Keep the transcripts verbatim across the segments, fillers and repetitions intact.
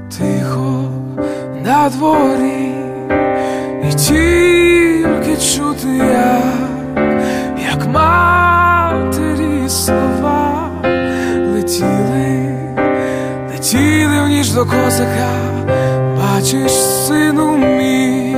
Тихо на дворі, і тільки чути я, як матері слова летіли, летіли в ніч до козака. Бачиш, сину мій,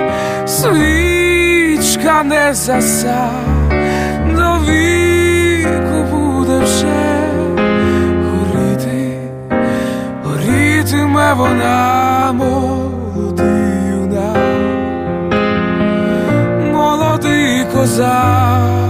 свічка не заса, до віку буде вже горіти, горітиме вона, молодий юнак, молодий козак.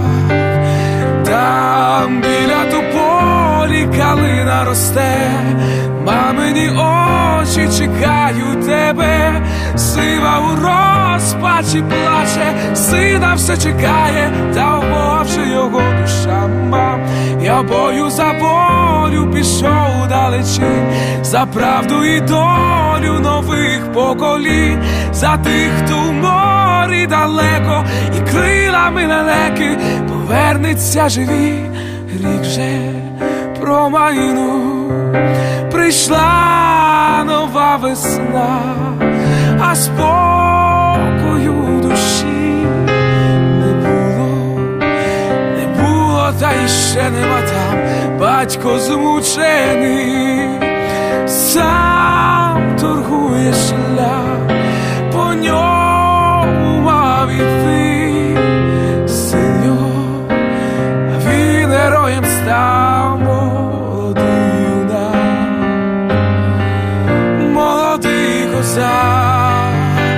Там біля тополі калина росте, мамині очі чекають тебе. Сива у розпачі плаче, сина все чекає, та в Бога вже його душа, мам. Я бою за волю пішов далечінь, за правду і долю нових поколінь, за тих, хто в морі далеко і крилами лелеки повернеться живі. Рік вже промайнув, прийшла нова весна, а спокою душі не було, не було, та іще нема там. Батько змучений, сам торгує шлях, по ньому мав іти син його, а він героєм став. Молодий юнак, молодий козак.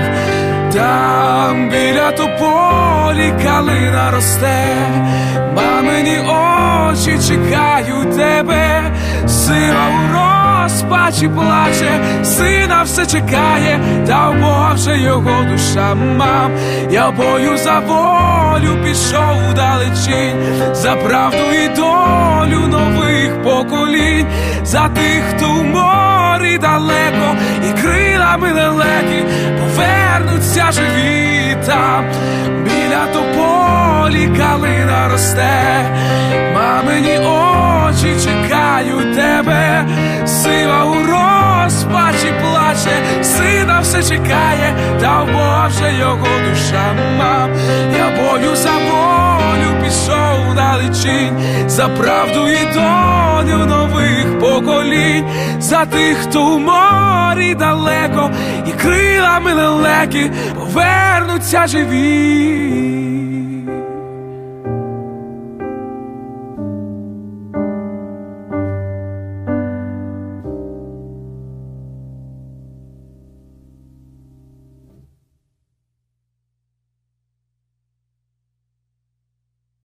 Там біля тополі калина росте, мамині очі чекають тебе. Сива у розпачі плаче, сина все чекає, та в Бога вже його душа, мам. Я в бою за волю пішов далечінь, за правду і долю нових поколінь, за тих, хто в морі далеко і крилами лелеки повернуться живі. Там біля тополі калина росте, мамині очі чекають тебе. Сива у розпачі плаче, сина все чекає, та в Бога вже його душа, мам. Я бою за волю пішов далечінь, за правду і долю нових поколінь, за тих, хто в морі далеко і крилами лелеки повернуться живі.